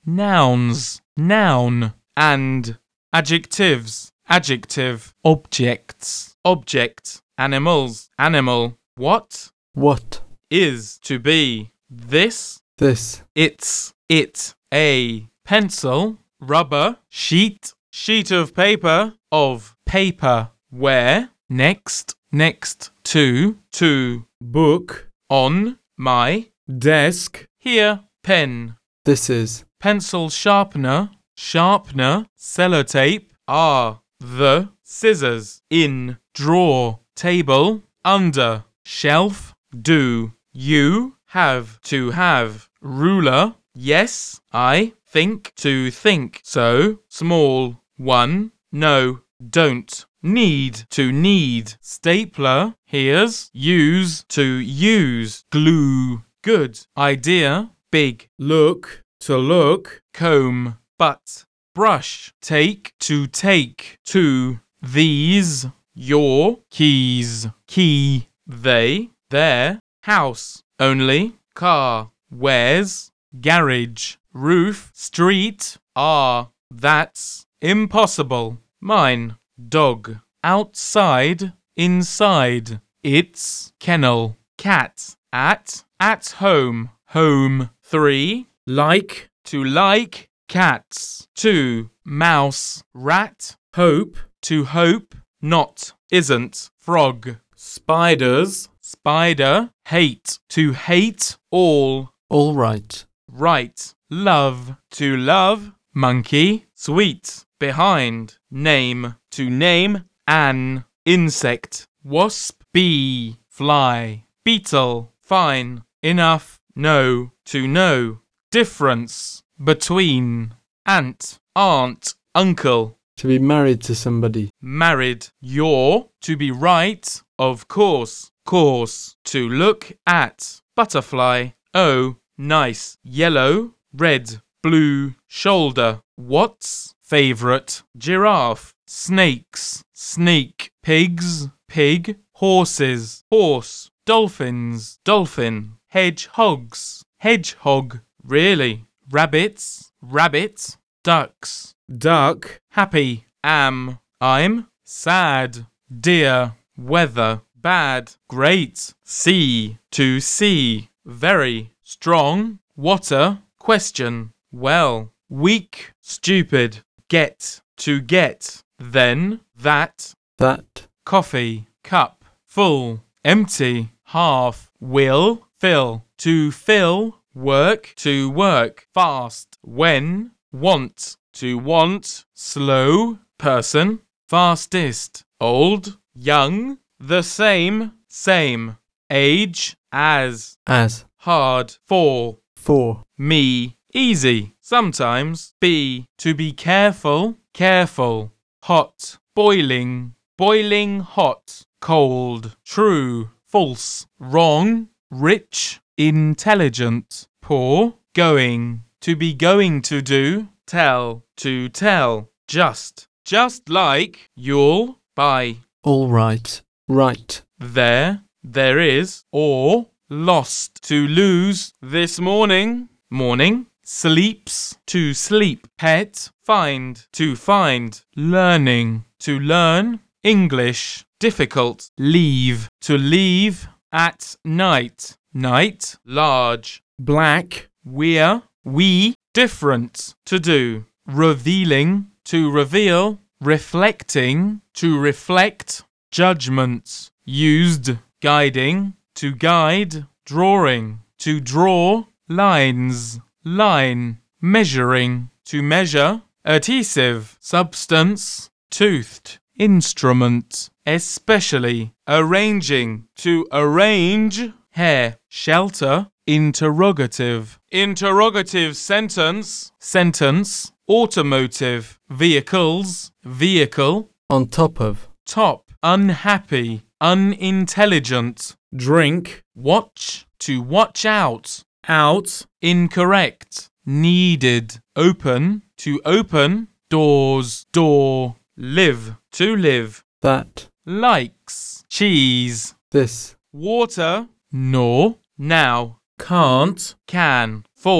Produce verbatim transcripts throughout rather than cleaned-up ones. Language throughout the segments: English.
nouns, noun, and adjectives, adjective, objects, object, animals, animal, what, what, is, to be, this, this, it's, it, a, pencil, rubber, sheet, sheet of paper, of, paper, where, next, next to, to, book, on, my, desk, here, pen, this is, pencil sharpener, sharpener, sellotape, are, the, scissors, in, drawer, table, under, shelf, do, you, have, to have, ruler, yes, I, think, to think, so, small, one, no, don't, need, to need, stapler, here's, use, to use, glue, good, idea, big, look, to look, comb, but, brush, take, to take, to, these, your, keys, key, they, their, house, only, car, where's, garage, roof, street, are, that's, impossible, mine, dog, outside, inside, its, kennel, cat, at, at home, home, three, like, to like, cats, two, mouse, rat, hope, to hope, not, isn't, frog, spiders, spider, hate, to hate, all, all right, right, love, to love, monkey, sweet, behind, name, to name, an, insect, wasp, bee, fly, beetle, fine, enough, no, to know, difference, between, aunt, aunt, uncle, to be married to somebody, married, your, to be right, of course, course, to look at, butterfly, oh, nice, yellow, red, blue, shoulder, what's, favourite, giraffe, snakes, snake, pigs, pig, horses, horse, dolphins, dolphin, hedgehogs, hedgehog, really, rabbits, rabbit, ducks, duck, happy, am, I'm, sad, dear, weather, bad, great, see, to see, very, strong, water, question, well, weak, stupid, get, to get, then, that, that, coffee, cup, full, empty, half, will, fill, to fill, work, to work, fast, when, want, to want, slow, person, fastest, old, young, the same, same, age, as, as, hard, for, for, me, easy, sometimes, be, to be careful, careful, hot, boiling, boiling hot, cold, true, false, wrong, rich, intelligent, poor, going, to be going to do, tell, to tell, just, just like, you'll, buy, all right, right, there, there is, or, lost, to lose, this morning, morning, sleeps, to sleep, pet, find, to find, learning, to learn, English, difficult, leave, to leave, at night, night, large, black, we're, we, different, to do, revealing, to reveal, reflecting, to reflect, judgment, used, guiding, to guide, drawing, to draw, lines, line, measuring, to measure, adhesive, substance, toothed, instrument, especially, arranging, to arrange, hair, shelter, interrogative, interrogative sentence, sentence, automotive, vehicles, vehicle, on top of, top, unhappy, unintelligent, drink, watch, to watch out, out, incorrect, needed, open, to open, doors, door, live, to live, that, likes, cheese, this, water, nor, now, can't, can, for,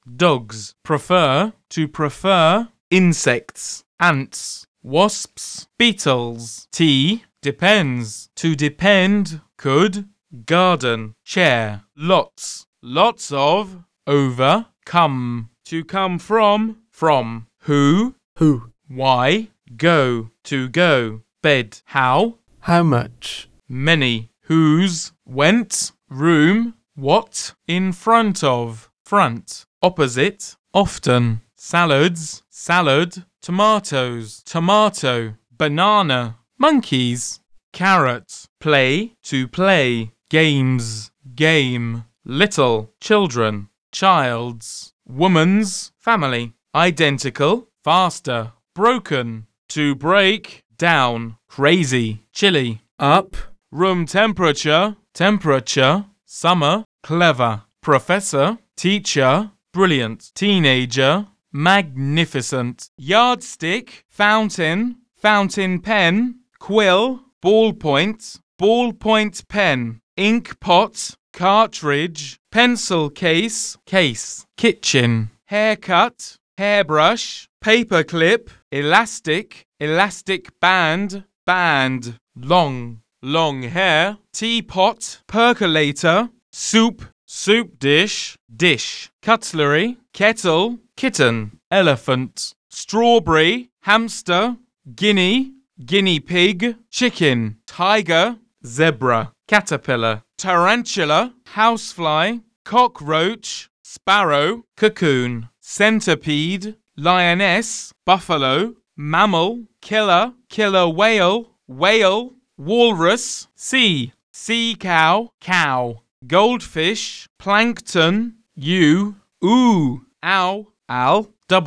dogs. Prefer, to prefer, insects, ants, wasps, beetles. T, depends, to depend, could, garden, chair. Lots, lots of, over, come, to come from, from. Who, who, why, go, to go. Bed, how, how much, many. Whose, went, room, what, in front of, front. Opposite, often. Salads, salad. Tomatoes, tomato. Banana, monkeys. Carrot, play, to play. Games, game. Little, children. Child's, woman's, family. Identical, faster. Broken, to break, down. Crazy, chilly. up, Room temperature, temperature. Summer, clever. Professor, teacher. Brilliant, teenager. Magnificent. Yardstick, fountain. Fountain pen. Quill, ballpoint. Ballpoint pen. Ink pot, cartridge. Pencil case, case. Kitchen. Haircut, hairbrush. Paperclip, elastic. Elastic band, band. Long, long hair. Teapot, percolator. Soup, soup dish, dish. Cutlery, kettle. Kitten, elephant. Strawberry, hamster. Guinea, guinea pig. Chicken, tiger. Zebra, caterpillar. Tarantula, housefly. Cockroach, sparrow. Cocoon, centipede. Lioness, buffalo. Mammal, killer. Killer whale, whale. Walrus, sea. Sea cow, cow. Goldfish, plankton. U, oo. Ow, owl.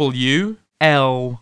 W, L,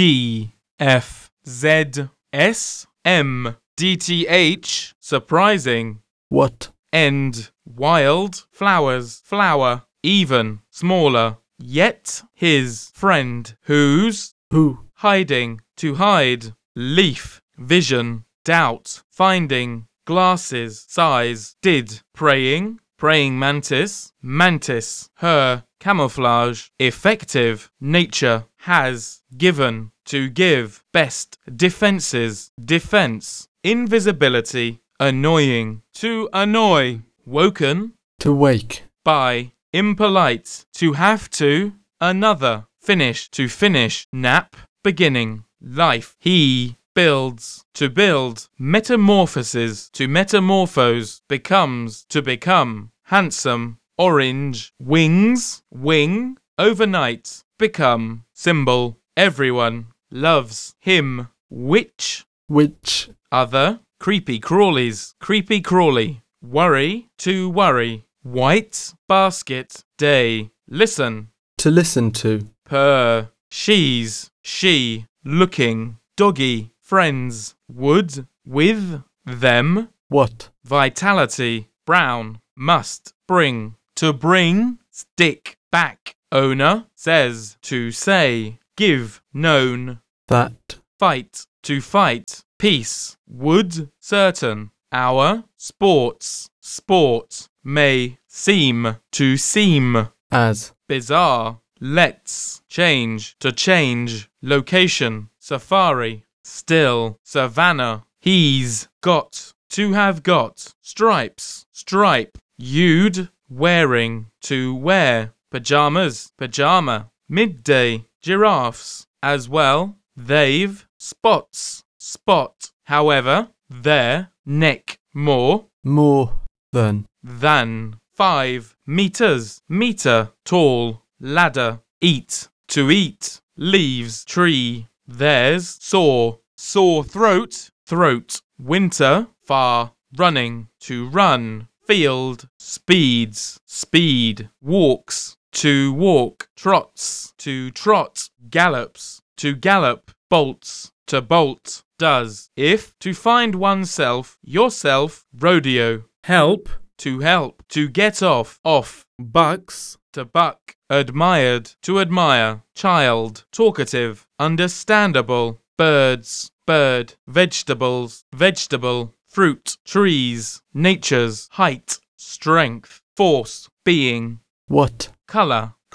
D, F, Z, S, M. D T H, surprising. what, End, wild. Flowers, flower. Even, smaller. Yet, his. Friend, whose. who, Hiding, to hide. Leaf, vision. Doubt, finding. Glasses, size. Did, praying. Praying mantis. Mantis, her. Camouflage, effective. Nature, has. Given, to give. Best, defenses. Defense, invisibility. Annoying, to annoy. Woken, to wake, by. Impolite, to have to. Another, finish, to finish. Nap, beginning. Life, he. Builds, to build. Metamorphoses, to metamorphose. Becomes, to become. Handsome, orange. Wings, wing. Overnight, become. Symbol, everyone. Loves, him. Which, which, other. Creepy crawlies, creepy crawly. Worry, to worry. White, basket. Day, listen. to listen to, Per, she's, she. Looking, doggy. Friends, would, with. Them, what, vitality. Brown, must. Bring, to bring. Stick, back. Owner, says, to say. Give, known. that, Fight, to fight. Peace, would, certain. Hour, sports. Sport, may. Seem, to seem. as, Bizarre, let's. Change, to change. Location, safari. Still, savannah. He's, got, to have got. Stripes, stripe. You'd, wearing, to wear. Pajamas, pajama. Midday, giraffes. As well, they've. Spots, spot. However, their. Neck, more. more, than, Than. Five, meters. Meter, tall. Ladder, eat. To eat. Leaves, tree. Theirs, sore. Sore throat, throat. Winter, far. Running, to run. Field, speeds. Speed, walks. To walk. Trots, to trot. Gallops, to gallop. Bolts, to bolt. Does, if. To find oneself, yourself. Rodeo, help, to help. To get off, off. Bucks, to buck. Admired, to admire. Child, talkative. Understandable. Birds, bird. Vegetables, vegetable. Fruit, trees. Nature's, height. Strength, force. Being. what, Color,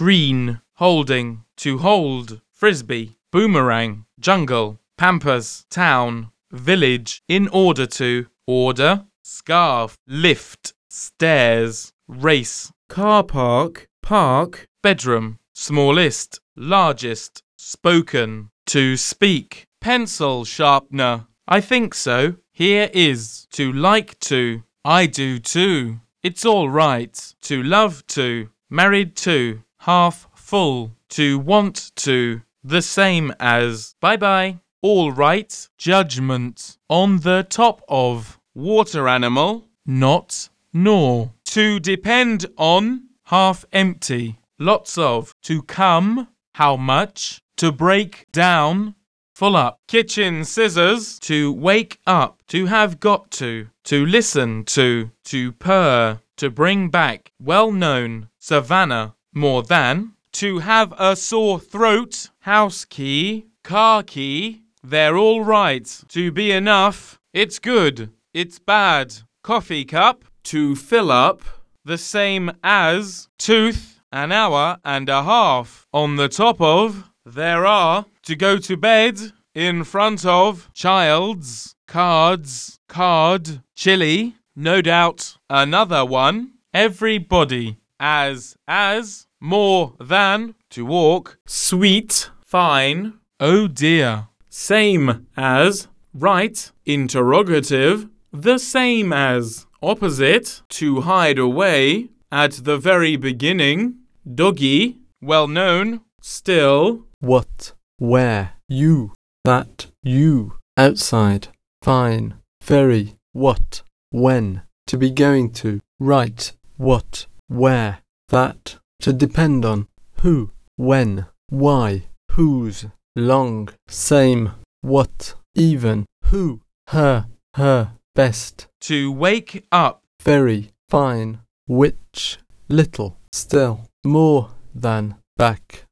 green, holding, to hold, frisbee, boomerang, jungle, pampers, town, village, in order to, order, scarf, lift, stairs, race, car park, park, bedroom, smallest, largest, spoken, to speak, pencil sharpener. I think so. Here is, to like to, I do too. It's all right, to love to, married to, half full, to want to, the same as, bye bye, all right, judgment, on the top of, water animal, not, nor, to depend on, half empty, lots of, to come, how much, to break down, full up, kitchen scissors, to wake up, to have got to, to listen to, to purr, to bring back, well known, savannah, more than, to have a sore throat, house key, car key, they're all right, to be enough, it's good, it's bad, coffee cup, to fill up, the same as, tooth, an hour and a half, on the top of, there are, to go to bed, in front of, child's, cards, card, chili, no doubt, another one, everybody, as, as, more than, to walk, sweet, fine, oh dear, same as, right, interrogative, the same as, opposite, to hide away, at the very beginning, doggy, well known, still, what, where, you, that, you, outside, fine, very, what, when, to be going to, right, what, where, that, to depend on, who, when, why, whose, long, same, what, even, who, her, her, best, to wake up, very, fine, which, little, still, more than, back,